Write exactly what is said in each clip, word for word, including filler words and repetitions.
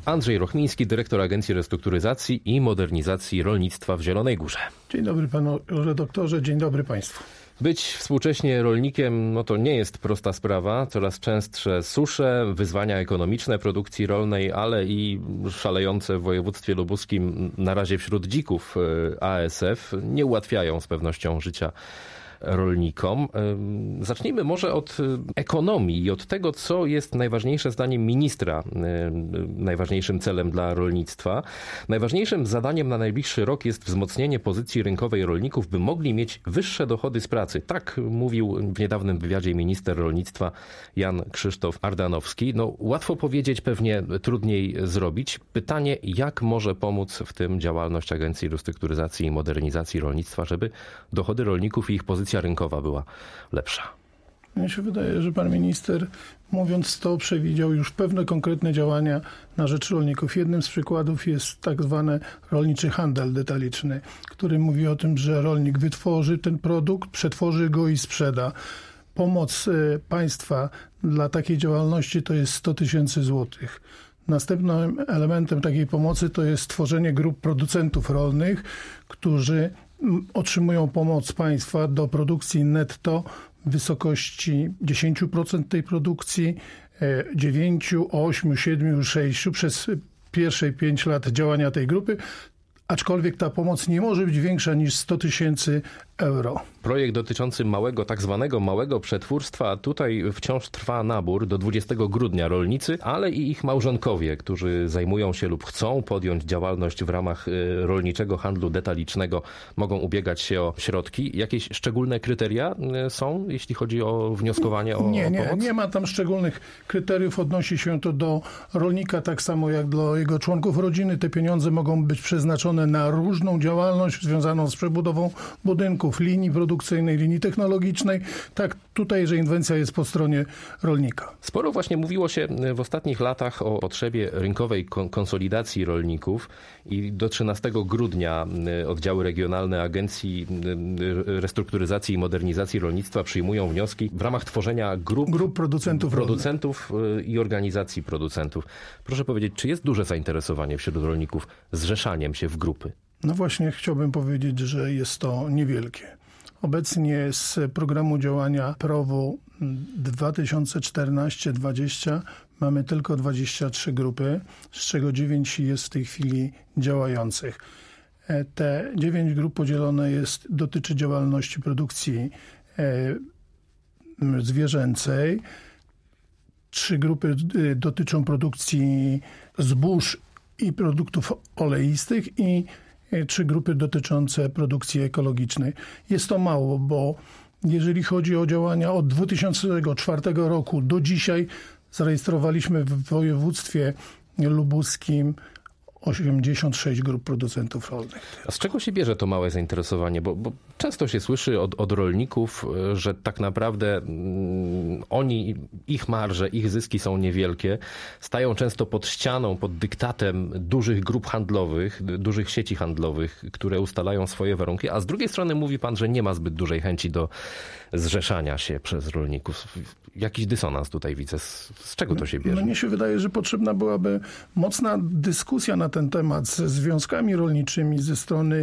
Andrzej Rochmiński, dyrektor Agencji Restrukturyzacji i Modernizacji Rolnictwa w Zielonej Górze. Dzień dobry panu redaktorze, dzień dobry państwu. Być współcześnie rolnikiem, no to nie jest prosta sprawa. Coraz częstsze susze, wyzwania ekonomiczne produkcji rolnej, ale i szalejące w województwie lubuskim, na razie wśród dzików A S F, nie ułatwiają z pewnością życia rolnikom. Zacznijmy może od ekonomii i od tego, co jest najważniejsze zdaniem ministra, najważniejszym celem dla rolnictwa. Najważniejszym zadaniem na najbliższy rok jest wzmocnienie pozycji rynkowej rolników, by mogli mieć wyższe dochody z pracy. Tak mówił w niedawnym wywiadzie minister rolnictwa Jan Krzysztof Ardanowski. No, łatwo powiedzieć, pewnie trudniej zrobić. Pytanie, jak może pomóc w tym działalność Agencji Restrukturyzacji i Modernizacji Rolnictwa, żeby dochody rolników i ich pozycja rynkowa była lepsza? Mnie się wydaje, że pan minister, mówiąc to, przewidział już pewne konkretne działania na rzecz rolników. Jednym z przykładów jest tak zwany rolniczy handel detaliczny, który mówi o tym, że rolnik wytworzy ten produkt, przetworzy go i sprzeda. Pomoc państwa dla takiej działalności to jest sto tysięcy złotych. Następnym elementem takiej pomocy to jest tworzenie grup producentów rolnych, którzy otrzymują pomoc państwa do produkcji netto w wysokości dziesięć procent tej produkcji, dziewięć, osiem, siedem, sześć przez pierwsze pięć lat działania tej grupy, aczkolwiek ta pomoc nie może być większa niż sto tysięcy euro. Projekt dotyczący małego, tak zwanego małego przetwórstwa, tutaj wciąż trwa nabór do dwudziestego grudnia. Rolnicy, ale i ich małżonkowie, którzy zajmują się lub chcą podjąć działalność w ramach rolniczego handlu detalicznego, mogą ubiegać się o środki. Jakieś szczególne kryteria są, jeśli chodzi o wnioskowanie o, nie, o nie, pomoc? Nie ma tam szczególnych kryteriów. Odnosi się to do rolnika tak samo jak do jego członków rodziny. Te pieniądze mogą być przeznaczone na różną działalność związaną z przebudową budynków, linii produkcyjnej, linii technologicznej. Tak, tutaj, że inwencja jest po stronie rolnika. Sporo właśnie mówiło się w ostatnich latach o potrzebie rynkowej konsolidacji rolników i do trzynastego grudnia oddziały regionalne Agencji Restrukturyzacji i Modernizacji Rolnictwa przyjmują wnioski w ramach tworzenia grup, grup producentów, producentów i organizacji producentów. Proszę powiedzieć, czy jest duże zainteresowanie wśród rolników zrzeszaniem się w grupy? No właśnie chciałbym powiedzieć, że jest to niewielkie. Obecnie z programu działania P R O W-u dwa tysiące czternaście dwadzieścia mamy tylko dwadzieścia trzy grupy, z czego dziewięć jest w tej chwili działających. Te dziewięć grup podzielone jest, dotyczy działalności produkcji zwierzęcej. Trzy grupy dotyczą produkcji zbóż i produktów oleistych i trzy grupy dotyczące produkcji ekologicznej. Jest to mało, bo jeżeli chodzi o działania od dwa tysiące czwartego roku do dzisiaj, zarejestrowaliśmy w województwie lubuskim osiemdziesiąt sześć grup producentów rolnych. A z czego się bierze to małe zainteresowanie? Bo, bo często się słyszy od, od rolników, że tak naprawdę mm, oni, ich marże, ich zyski są niewielkie, stają często pod ścianą, pod dyktatem dużych grup handlowych, dużych sieci handlowych, które ustalają swoje warunki, a z drugiej strony mówi pan, że nie ma zbyt dużej chęci do zrzeszania się przez rolników. Jakiś dysonans tutaj widzę. Z, z czego to się bierze? Mnie się wydaje, że potrzebna byłaby mocna dyskusja na ten temat ze związkami rolniczymi, ze strony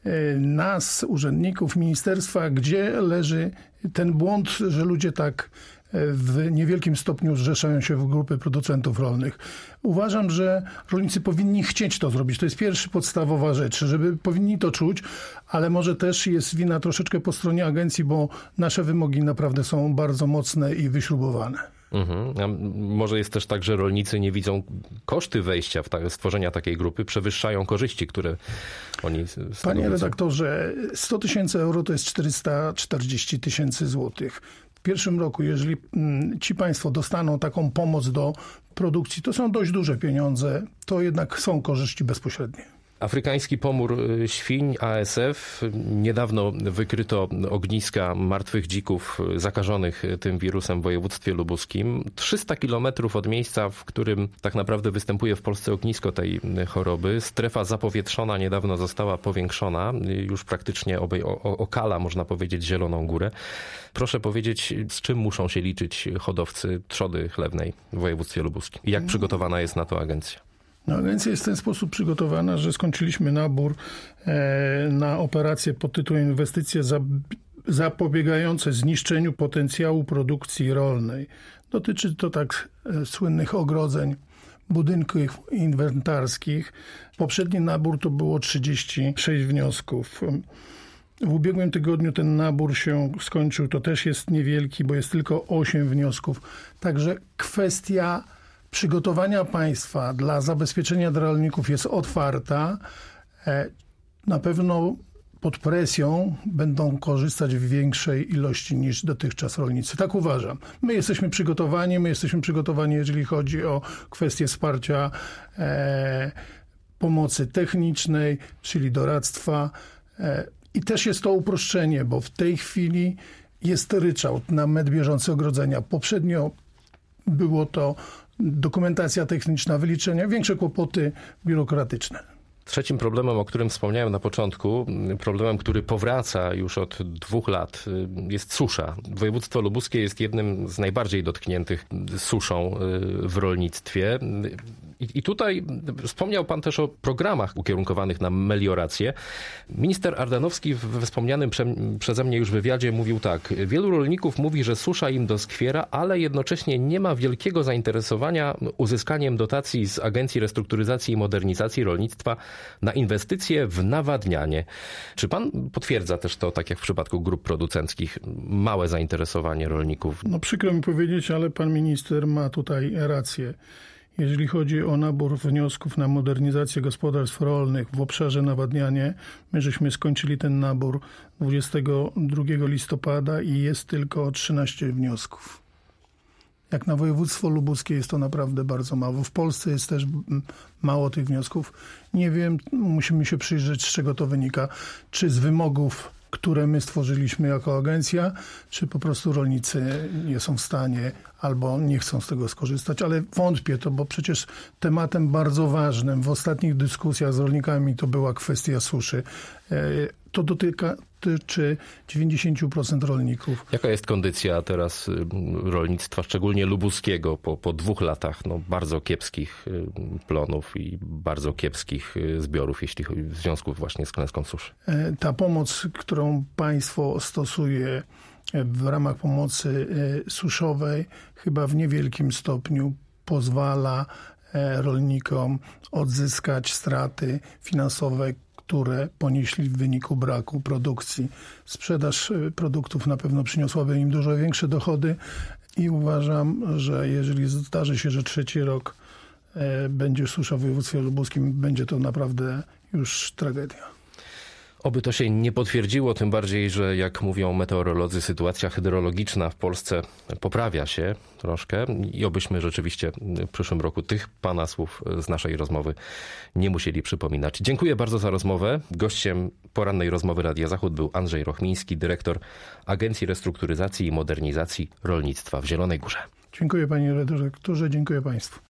nas, urzędników ministerstwa, gdzie leży ten błąd, że ludzie tak w niewielkim stopniu zrzeszają się w grupy producentów rolnych. Uważam, że rolnicy powinni chcieć to zrobić. To jest pierwsza podstawowa rzecz, żeby powinni to czuć, ale może też jest wina troszeczkę po stronie agencji, bo nasze wymogi naprawdę są bardzo mocne i wyśrubowane. Mhm. A może jest też tak, że rolnicy nie widzą koszty wejścia w ta, stworzenia takiej grupy, przewyższają korzyści, które oni stanowią. Panie redaktorze, sto tysięcy euro to jest czterysta czterdzieści tysięcy złotych. W pierwszym roku, jeżeli ci państwo dostaną taką pomoc do produkcji, to są dość duże pieniądze, to jednak są korzyści bezpośrednie. Afrykański pomór świń A S F. Niedawno wykryto ogniska martwych dzików zakażonych tym wirusem w województwie lubuskim. trzysta kilometrów od miejsca, w którym tak naprawdę występuje w Polsce ognisko tej choroby. Strefa zapowietrzona niedawno została powiększona. Już praktycznie obej, o, okala, można powiedzieć, Zieloną Górę. Proszę powiedzieć, z czym muszą się liczyć hodowcy trzody chlewnej w województwie lubuskim? I jak przygotowana jest na to agencja? No, agencja jest w ten sposób przygotowana, że skończyliśmy nabór e, na operację pod tytułem Inwestycje za, zapobiegające zniszczeniu potencjału produkcji rolnej. Dotyczy to tak e, słynnych ogrodzeń, budynków inwentarskich. Poprzedni nabór to było trzydzieści sześć wniosków. W ubiegłym tygodniu ten nabór się skończył. To też jest niewielki, bo jest tylko osiem wniosków. Także kwestia przygotowania państwa dla zabezpieczenia dla rolników jest otwarta. Na pewno pod presją będą korzystać w większej ilości niż dotychczas rolnicy. Tak uważam. My jesteśmy przygotowani, my jesteśmy przygotowani, jeżeli chodzi o kwestię wsparcia e, pomocy technicznej, czyli doradztwa. E, I też jest to uproszczenie, bo w tej chwili jest ryczałt na metr bieżący ogrodzenia. Poprzednio było to dokumentacja techniczna, wyliczenia, większe kłopoty biurokratyczne. Trzecim problemem, o którym wspomniałem na początku, problemem, który powraca już od dwóch lat, jest susza. Województwo lubuskie jest jednym z najbardziej dotkniętych suszą w rolnictwie. I tutaj wspomniał pan też o programach ukierunkowanych na meliorację. Minister Ardanowski we wspomnianym prze, przeze mnie już wywiadzie mówił tak. Wielu rolników mówi, że susza im doskwiera, ale jednocześnie nie ma wielkiego zainteresowania uzyskaniem dotacji z Agencji Restrukturyzacji i Modernizacji Rolnictwa na inwestycje w nawadnianie. Czy pan potwierdza też to, tak jak w przypadku grup producenckich, małe zainteresowanie rolników? No przykro mi powiedzieć, ale pan minister ma tutaj rację. Jeżeli chodzi o nabór wniosków na modernizację gospodarstw rolnych w obszarze nawadnianie, my żeśmy skończyli ten nabór dwudziestego drugiego listopada i jest tylko trzynaście wniosków. Jak na województwo lubuskie jest to naprawdę bardzo mało. W Polsce jest też mało tych wniosków. Nie wiem, musimy się przyjrzeć, z czego to wynika. Czy z wymogów, które my stworzyliśmy jako agencja, czy po prostu rolnicy nie są w stanie albo nie chcą z tego skorzystać, ale wątpię to, bo przecież tematem bardzo ważnym w ostatnich dyskusjach z rolnikami to była kwestia suszy. To dotyka, dotyczy dziewięćdziesiąt procent rolników. Jaka jest kondycja teraz rolnictwa, szczególnie lubuskiego, po, po dwóch latach no, bardzo kiepskich plonów i bardzo kiepskich zbiorów, jeśli chodzi w związku właśnie z klęską suszy? Ta pomoc, którą państwo stosuje w ramach pomocy suszowej, chyba w niewielkim stopniu pozwala rolnikom odzyskać straty finansowe, które ponieśli w wyniku braku produkcji. Sprzedaż produktów na pewno przyniosłaby im dużo większe dochody i uważam, że jeżeli zdarzy się, że trzeci rok będzie susza w województwie lubuskim, będzie to naprawdę już tragedia. Oby to się nie potwierdziło, tym bardziej, że jak mówią meteorolodzy, sytuacja hydrologiczna w Polsce poprawia się troszkę i obyśmy rzeczywiście w przyszłym roku tych pana słów z naszej rozmowy nie musieli przypominać. Dziękuję bardzo za rozmowę. Gościem porannej rozmowy Radia Zachód był Andrzej Rochmiński, dyrektor Agencji Restrukturyzacji i Modernizacji Rolnictwa w Zielonej Górze. Dziękuję panie redaktorze, dziękuję państwu.